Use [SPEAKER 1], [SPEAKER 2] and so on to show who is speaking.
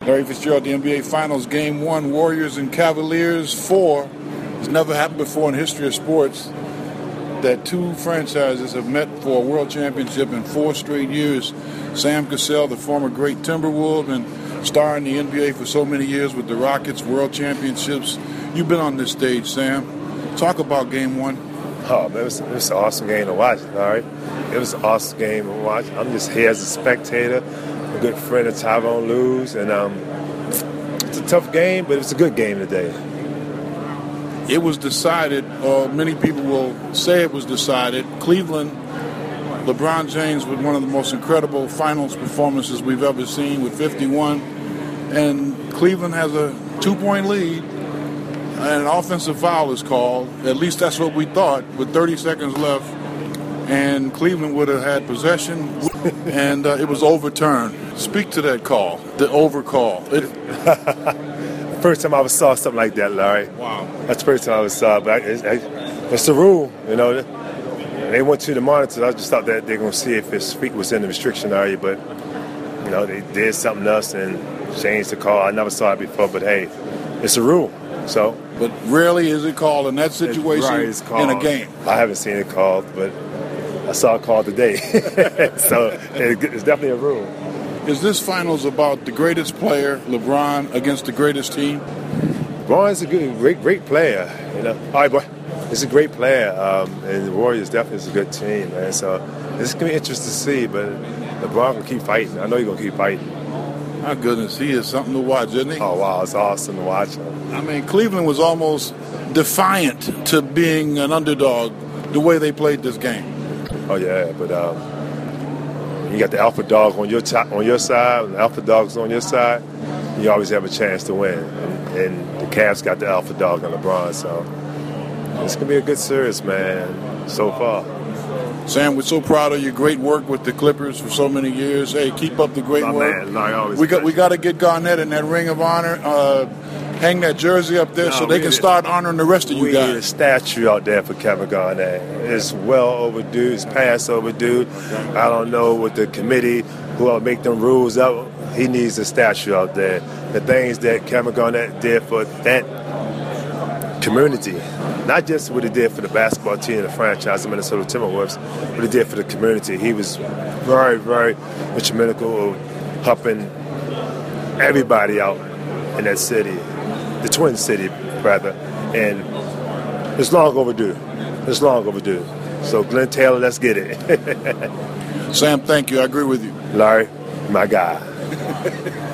[SPEAKER 1] Larry Fitzgerald, the NBA Finals, Game 1, Warriors and Cavaliers 4. It's never happened before in the history of sports that two franchises have met for a world championship in 4 straight years. Sam Cassell, the former great Timberwolf and star in the NBA for so many years with the Rockets, world championships. You've been on this stage, Sam. Talk about Game 1.
[SPEAKER 2] Oh, man, it was an awesome game to watch, all right? It was an awesome game to watch. I'm just here as a spectator, a good friend of Tyronn Lue's, and it's a tough game, but it was a good game today.
[SPEAKER 1] It was decided, or many people will say it was decided. Cleveland, LeBron James with one of the most incredible finals performances we've ever seen with 51. And Cleveland has a 2-point lead, and an offensive foul is called. At least that's what we thought, with 30 seconds left. And Cleveland would have had possession, and it was overturned. Speak to that call, the overcall.
[SPEAKER 2] First time I ever saw something like that, Larry.
[SPEAKER 1] Wow.
[SPEAKER 2] That's the first time I ever saw it. But it's the rule, you know. They went to the monitors. I just thought that they're going to see if his feet was in the restriction area. But, you know, they did something else and changed the call. I never saw it before. But, hey, it's a rule. So.
[SPEAKER 1] But rarely is it called in that situation in a game.
[SPEAKER 2] I haven't seen it called, but I saw it called today. So it's definitely a rule.
[SPEAKER 1] Is this finals about the greatest player, LeBron, against the greatest team?
[SPEAKER 2] LeBron's a great player. You know, all right, boy, he's a great player, and the Warriors definitely is a good team, man. So it's gonna be interesting to see, but LeBron will keep fighting. I know he's gonna keep fighting.
[SPEAKER 1] My goodness, he is something to watch, isn't he?
[SPEAKER 2] Oh wow, it's awesome to watch him.
[SPEAKER 1] I mean, Cleveland was almost defiant to being an underdog the way they played this game.
[SPEAKER 2] Oh yeah, but. You got the alpha dog on your side, and the alpha dog's on your side, you always have a chance to win. And the Cavs got the alpha dog on LeBron, so it's going to be a good series, man, so far.
[SPEAKER 1] Sam, we're so proud of your great work with the Clippers for so many years. Hey, keep up the great work.
[SPEAKER 2] Man,
[SPEAKER 1] we got to get Garnett in that Ring of Honor. Hang that jersey up there so they can start honoring the rest of you guys.
[SPEAKER 2] We need a statue out there for Kevin Garnett. It's well overdue. It's past overdue. I don't know what the committee who will make them rules up. He needs a statue out there. The things that Kevin Garnett did for that community, not just what he did for the basketball team and the franchise, the Minnesota Timberwolves, what he did for the community. He was very, very instrumental of helping everybody out in that city. The Twin City, rather, and it's long overdue. It's long overdue. So, Glenn Taylor, let's get it.
[SPEAKER 1] Sam, thank you. I agree with you.
[SPEAKER 2] Larry, my guy.